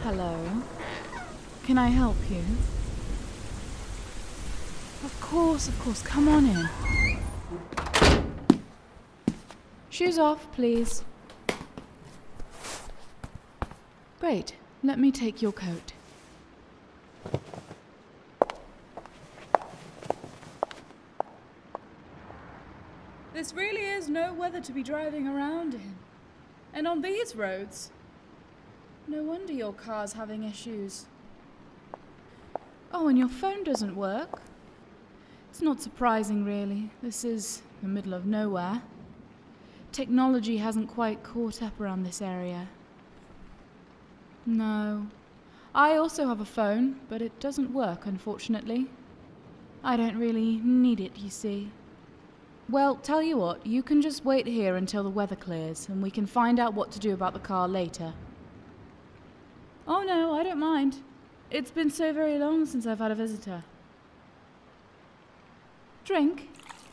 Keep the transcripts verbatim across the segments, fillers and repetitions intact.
Hello. Can I help you? Of course, of course. Come on in. Shoes off, please. Great. Let me take your coat. This really is no weather to be driving around in. And on these roads. No wonder your car's having issues. Oh, and your phone doesn't work. It's not surprising, really. This is the middle of nowhere. Technology hasn't quite caught up around this area. No. I also have a phone, but it doesn't work, unfortunately. I don't really need it, you see. Well, tell you what, you can just wait here until the weather clears, and we can find out what to do about the car later. Oh no, I don't mind. It's been so very long since I've had a visitor. Drink?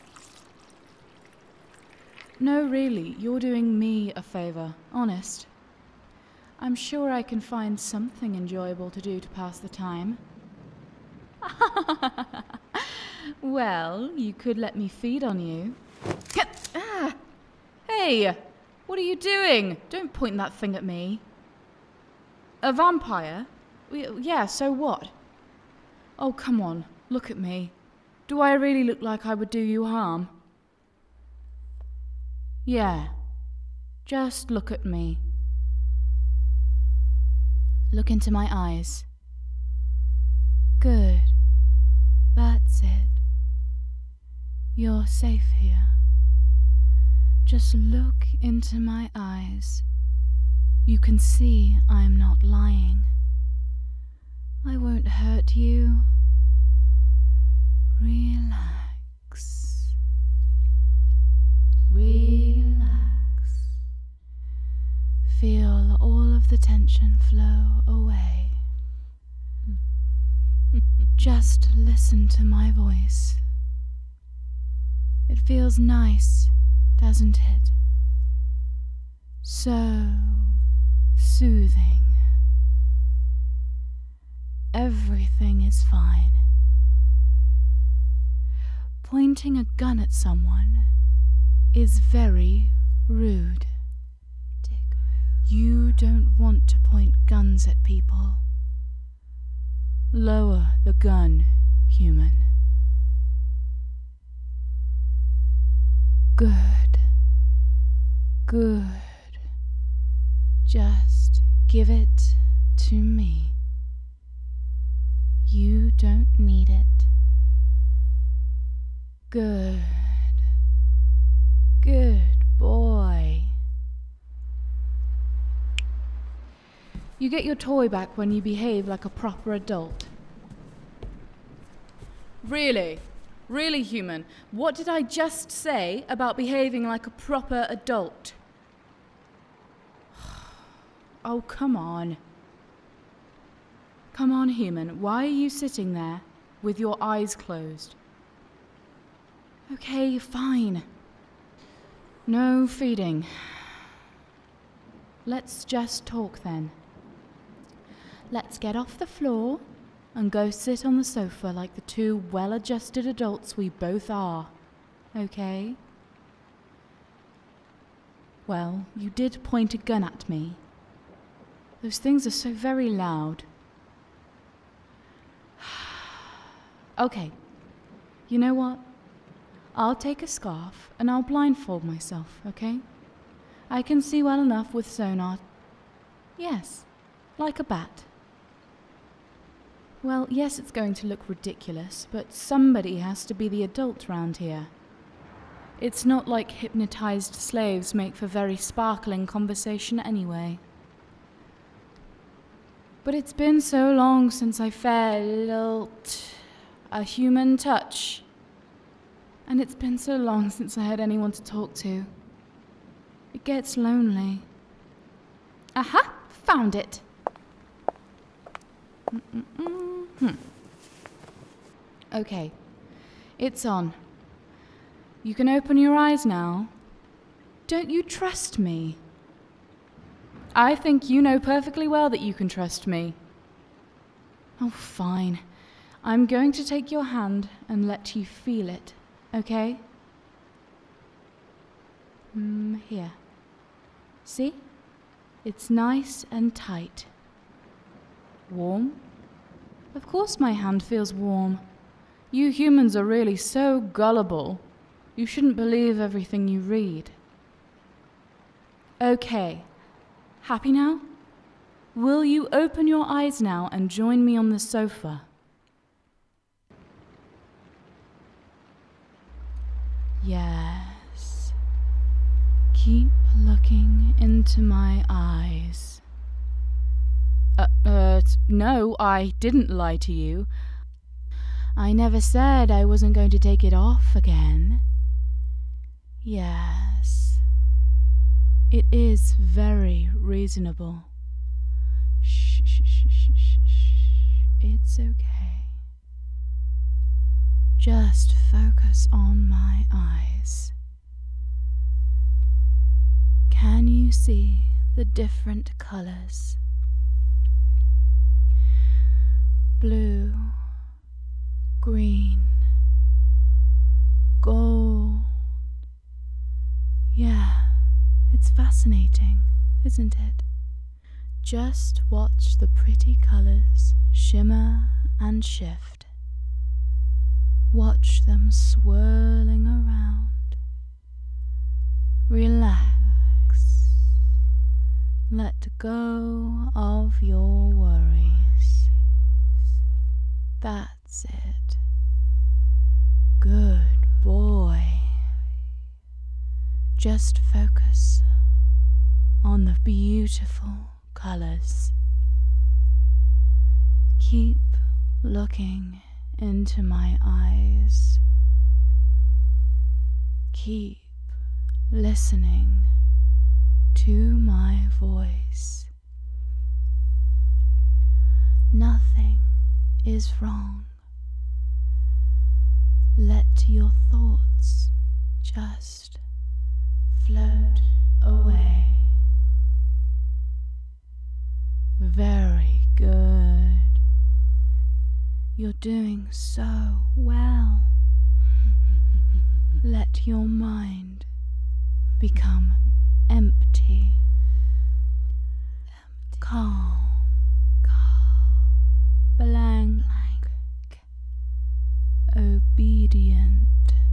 No, really, you're doing me a favour, honest. I'm sure I can find something enjoyable to do to pass the time. Well, you could let me feed on you. Ah! Hey! What are you doing? Don't point that thing at me. A vampire? Yeah, so what? Oh, come on, look at me. Do I really look like I would do you harm? Yeah, just look at me. Look into my eyes. Good. That's it. You're safe here. Just look into my eyes. You can see I'm not lying. I won't hurt you. Relax. Relax. Feel all of the tension flow away. Just listen to my voice. It feels nice, doesn't it? So soothing. Everything is fine. Pointing a gun at someone is very rude. Dick move. You don't want to point guns at people. Lower the gun, human. Good. Good. Just give it to me. You don't need it. Good. Good boy. You get your toy back when you behave like a proper adult. Really? Really, human? What did I just say about behaving like a proper adult? Oh, come on. Come on, human. Why are you sitting there with your eyes closed? Okay, fine. No feeding. Let's just talk then. Let's get off the floor and go sit on the sofa like the two well-adjusted adults we both are. Okay? Well, you did point a gun at me. Those things are so very loud. Okay. You know what? I'll take a scarf and I'll blindfold myself, okay? I can see well enough with sonar. Yes, like a bat. Well, yes, it's going to look ridiculous, but somebody has to be the adult round here. It's not like hypnotized slaves make for very sparkling conversation anyway. But it's been so long since I felt a human touch. And it's been so long since I had anyone to talk to. It gets lonely. Aha! Found it! Mm-mm-mm-hmm. Okay. It's on. You can open your eyes now. Don't you trust me? I think you know perfectly well that you can trust me. Oh, fine. I'm going to take your hand and let you feel it, okay? Mm, here. See? It's nice and tight. Warm? Of course my hand feels warm. You humans are really so gullible. You shouldn't believe everything you read. Okay. Happy now? Will you open your eyes now and join me on the sofa? Yes. Keep looking into my eyes. Uh, uh, no, I didn't lie to you. I never said I wasn't going to take it off again. Yes. It is very reasonable. Shh, shh, shh, shh, shh, shh. It's okay. Just focus on my eyes. Can you see the different colors? Blue, green, gold. Yeah, it's fascinating, isn't it? Just watch the pretty colors shimmer and shift. Watch them swirling around. Relax. Let go of your worries. That's it. Good boy. Just focus on the beautiful colors. Keep looking into my eyes. Keep listening to my voice. Nothing is wrong. Let your thoughts just float away. Very good. You're doing so well. Let your mind become empty. Empty. Calm. Calm. Blank. Blank. Obedient.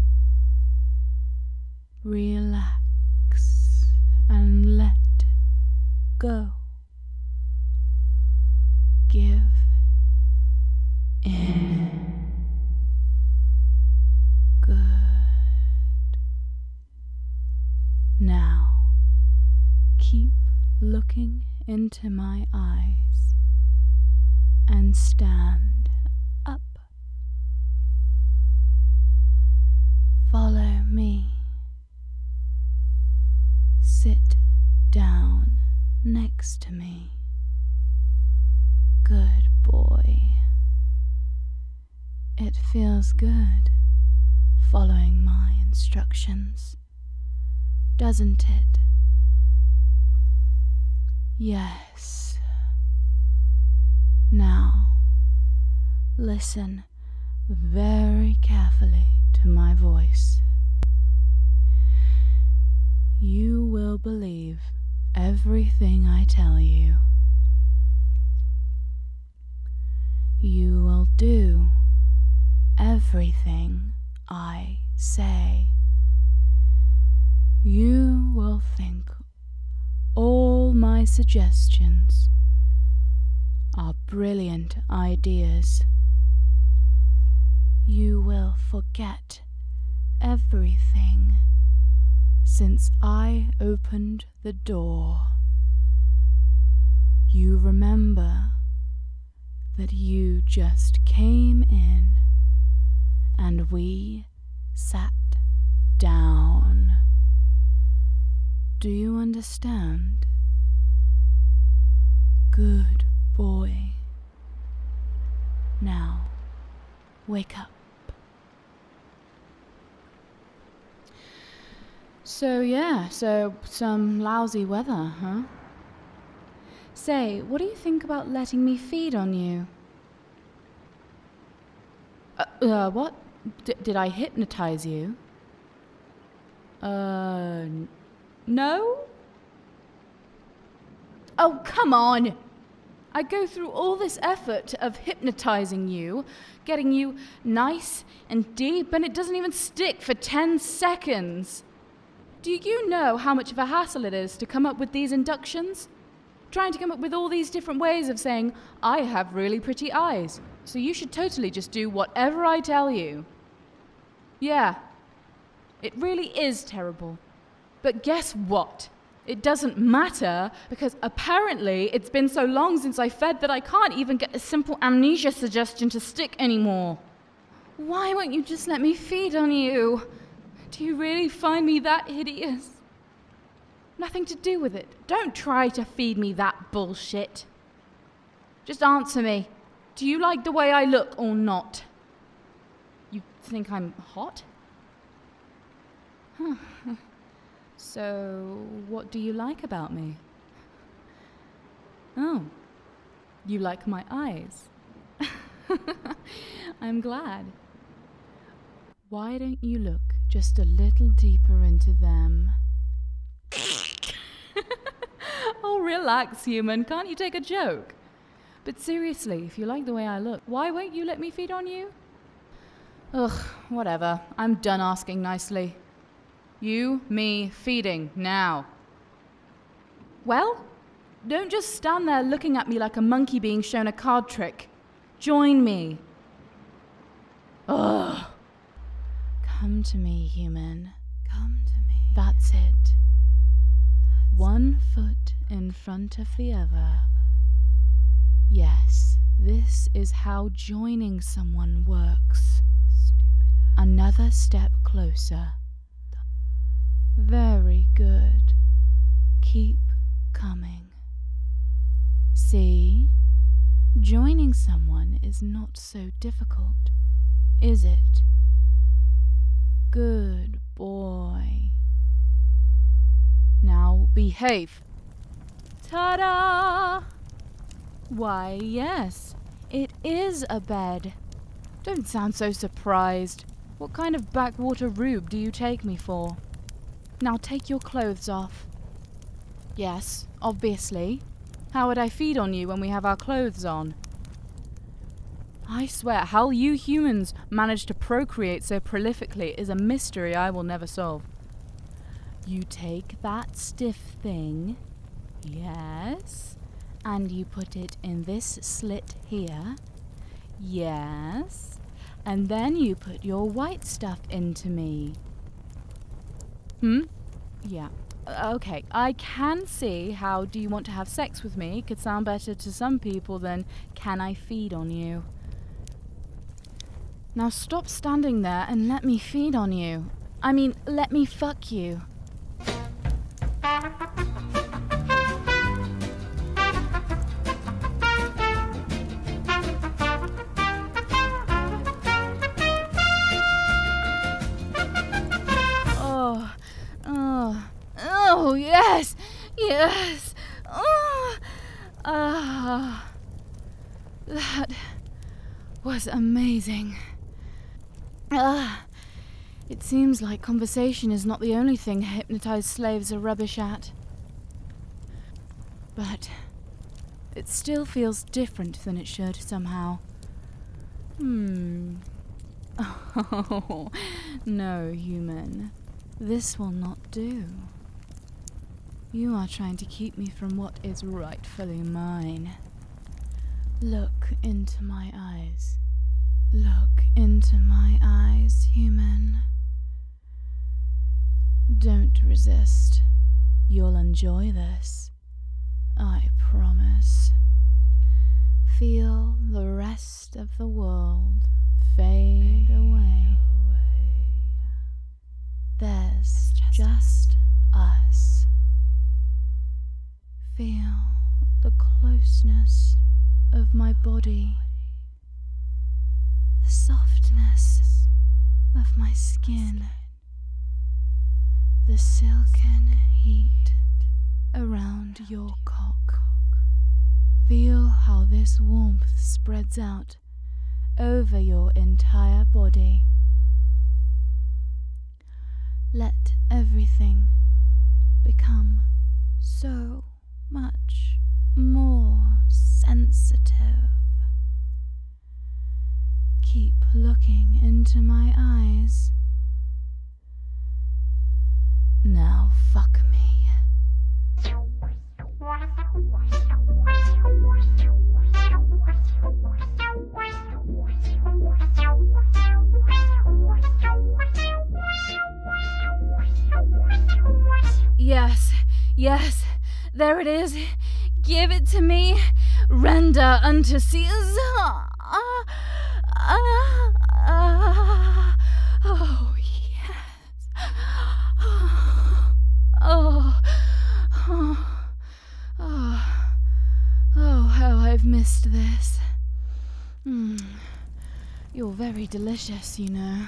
Relax and let go. Give in. Good. Now, keep looking into my eyes and stand up. Follow me. Sit down next to me. Good boy. It feels good following my instructions, doesn't it? Yes. Now, listen very carefully to my voice. You will believe everything I tell you. You will do everything I say. You will think all my suggestions are brilliant ideas. You will forget everything since I opened the door. You remember that you just came in and we sat down. Do you understand? Good boy. Now, wake up. So yeah, so some lousy weather, huh? Say, what do you think about letting me feed on you? Uh, uh what? D- did I hypnotize you? Uh, n- no? Oh, come on! I go through all this effort of hypnotizing you, getting you nice and deep, and it doesn't even stick for ten seconds. Do you know how much of a hassle it is to come up with these inductions? Trying to come up with all these different ways of saying, I have really pretty eyes, so you should totally just do whatever I tell you. Yeah, it really is terrible. But guess what? It doesn't matter, because apparently it's been so long since I fed that I can't even get a simple amnesia suggestion to stick anymore. Why won't you just let me feed on you? Do you really find me that hideous? Nothing to do with it. Don't try to feed me that bullshit. Just answer me. Do you like the way I look or not? You think I'm hot? Huh. So, what do you like about me? Oh, you like my eyes. I'm glad. Why don't you look just a little deeper into them? Oh, relax, human. Can't you take a joke? But seriously, if you like the way I look, why won't you let me feed on you? Ugh, whatever. I'm done asking nicely. You, me, feeding, now. Well, don't just stand there looking at me like a monkey being shown a card trick. Join me. Ugh. Come to me, human. Come to me. That's it. That's One foot in front of the other. Yes, this is how joining someone works. Stupid. Another step closer. Very good. Keep coming. See? Joining someone is not so difficult, is it? Good boy. Now behave. Ta-da! Why, yes, it is a bed. Don't sound so surprised. What kind of backwater rube do you take me for? Now take your clothes off. Yes, obviously. How would I feed on you when we have our clothes on? I swear, how you humans manage to procreate so prolifically is a mystery I will never solve. You take that stiff thing, yes, and you put it in this slit here, yes, and then you put your white stuff into me. Hmm? Yeah. Okay, I can see how do you want to have sex with me could sound better to some people than can I feed on you. Now stop standing there and let me feed on you. I mean, let me fuck you. Oh, oh, oh, yes, yes. Oh, ah, that was amazing. Ah, it seems like conversation is not the only thing hypnotized slaves are rubbish at. But it still feels different than it should somehow. Hmm. Oh, no, human. This will not do. You are trying to keep me from what is rightfully mine. Look into my eyes. Look into my eyes, human. Don't resist. You'll enjoy this. I promise. Feel the rest of the world fade, fade away. away. There's just, just us. Feel the closeness of my body. The softness of my skin, the silken heat around your cock. this warmth spreads out over your entire body. Let everything become so much more sensitive. Keep looking into my eyes. Now fuck me. Yes, yes, there it is. Give it to me. Render unto Caesar. Ah, ah, ah. Oh, yes. Oh, oh, oh, oh, oh, how I've missed this. Mm. You're very delicious, you know.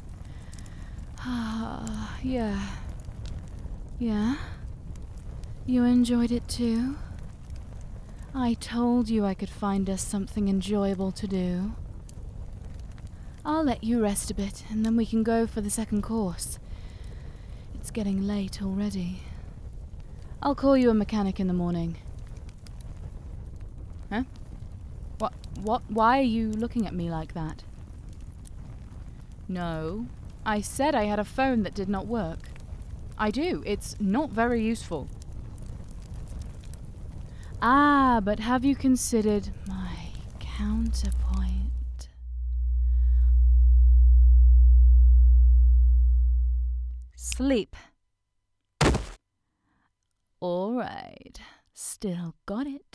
Ah, yeah. Yeah? You enjoyed it too? I told you I could find us something enjoyable to do. I'll let you rest a bit, and then we can go for the second course. It's getting late already. I'll call you a mechanic in the morning. Huh? What? What? Why are you looking at me like that? No. I said I had a phone that did not work. I do. It's not very useful. Ah, but have you considered my counterpoint? Sleep. All right. Still got it.